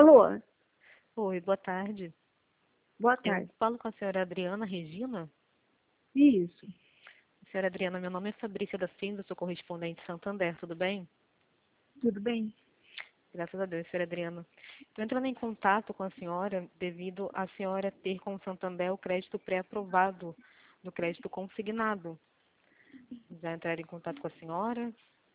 Alô? Oi, boa tarde. Boa Eu tarde. falo com a senhora Adriana Regina. Isso. Senhora Adriana, meu nome é Fabrícia da Silva, sou correspondente de Santander, tudo bem? Tudo bem? Graças a Deus, senhora Adriana. Estou entrando em contato com a senhora devido a senhora ter com o Santander o crédito pré-aprovado do crédito consignado. Já entraram em contato com a senhora?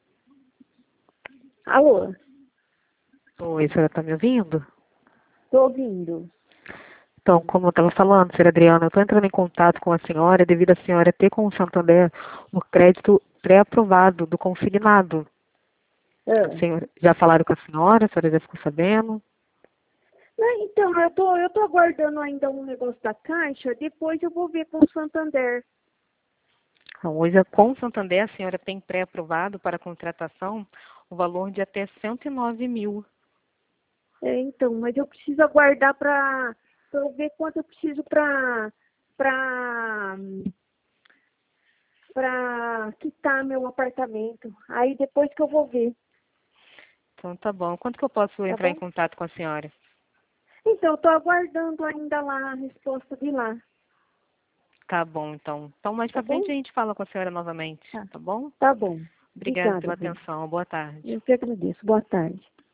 Alô? Oi, a senhora está me ouvindo? Tô ouvindo. Então, como eu estava falando, senhora Adriana, eu estou entrando em contato com a senhora devido a senhora ter com o Santander o crédito pré-aprovado do consignado. Ah. Já falaram com a senhora já ficou sabendo? Não, então, eu tô aguardando ainda um negócio da Caixa, depois eu vou ver com o Santander. Então, hoje, com o Santander, a senhora tem pré-aprovado para contratação o valor de até 109 mil. Então, mas eu preciso aguardar pra eu ver quanto eu preciso pra, pra quitar meu apartamento. Aí depois que eu vou ver, Então, tá bom. Quanto que eu posso tá entrar em bom? contato com a senhora? Então, eu tô aguardando ainda lá a resposta de lá, Tá bom, então. Então, mais tá pra frente bom? a gente fala com a senhora novamente, Tá. tá bom? Tá bom. Obrigada Obrigada, pela Bia. atenção. Boa tarde. Eu que agradeço. Boa tarde.